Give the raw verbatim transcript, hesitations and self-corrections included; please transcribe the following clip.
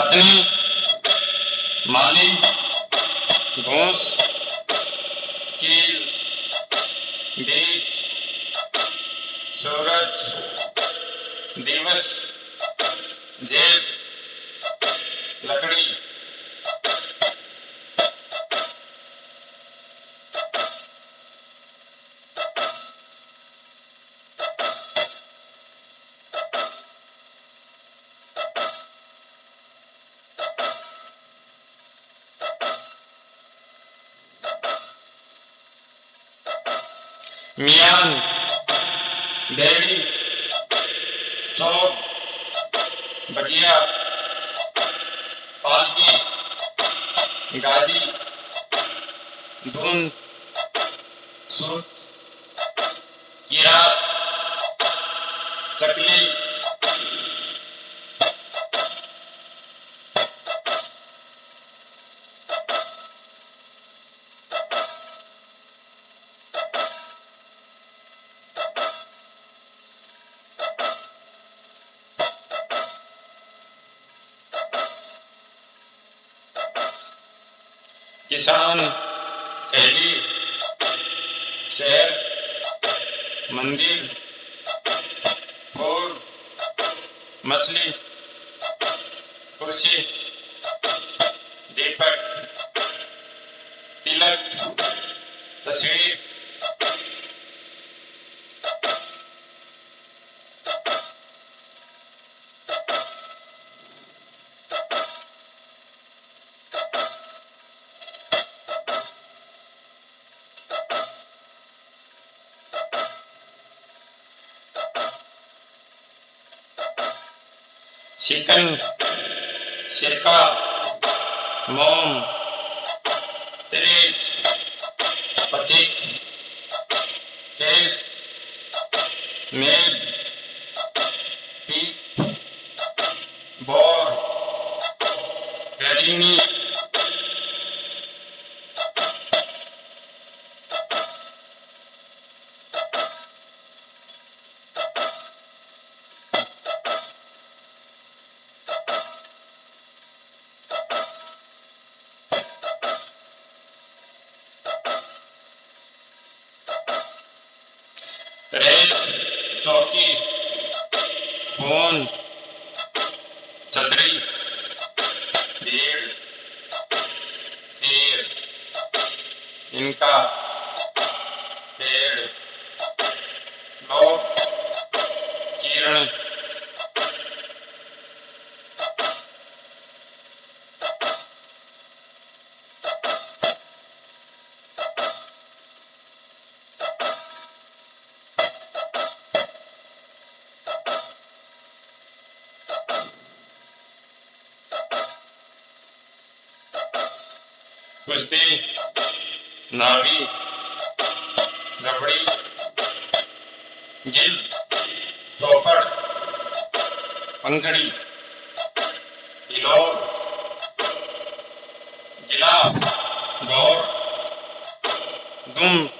पत्नी, माली, घूस, कील, बीज, सूरज, दिवस, जेठ, लकड़ी, मियान, बेड़ी, चौक, बगिया, पालकी, गाजी, धुंध, सूत, किरात, चकली, किसान, थैली, शहर, मंदिर, फूल, मछली, कुर्सी, दीपक, तिलक, तस्वीर, चिकन, सिरका, मोम, तिरेज, पथिक, केस, मेज, पीप, बोर, गरीनी, रेत, चौकी, फोन, छतरी, भीड़, शेर, इनका, पेड़, लोग, किरण, कुश्ती, नावी, रबड़ी, गिल, चौपड़, पंखड़ी, हिलोर, गिलास, गौर, दुम,